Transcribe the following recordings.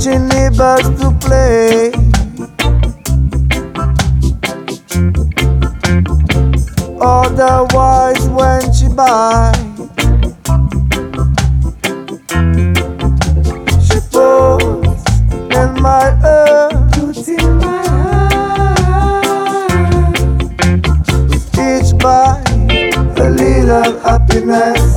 teaching the birds to play. Otherwise, when she bites, she puts in my ear, puts in my heart. With each bite, a little happiness.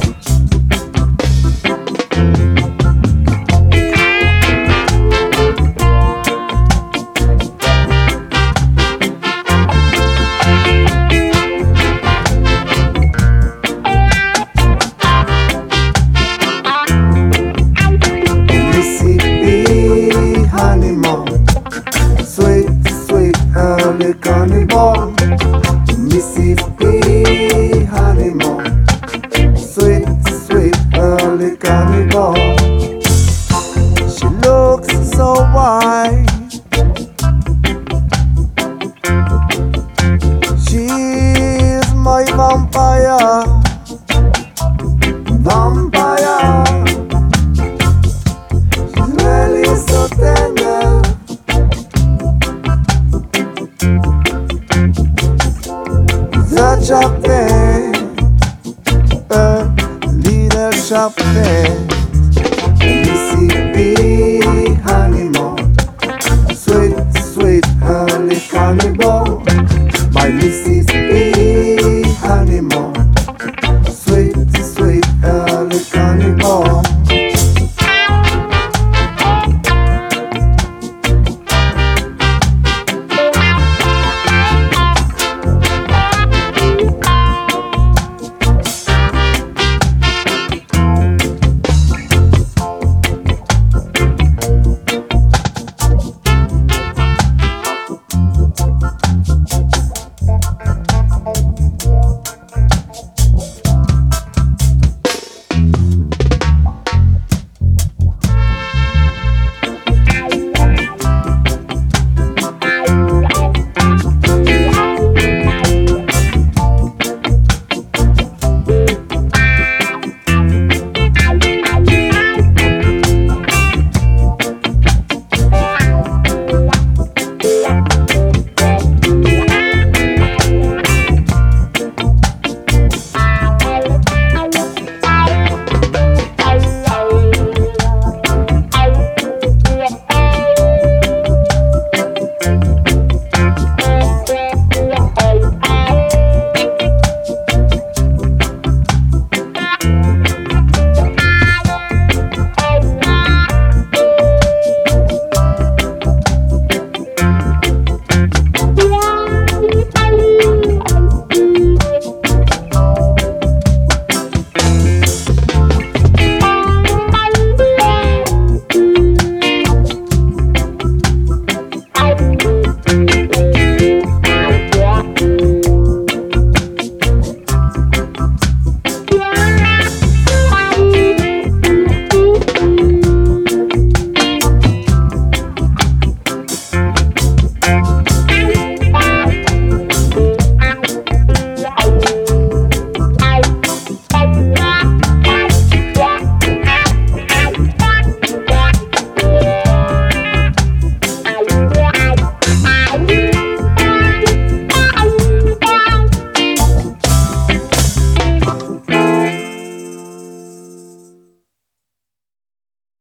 Honeymoon, Mississippi honeymoon, sweet, sweet early honeymoon. She looks so white. She's my vampire, vampire. She's really so tender. Such a thing, a little shop thing.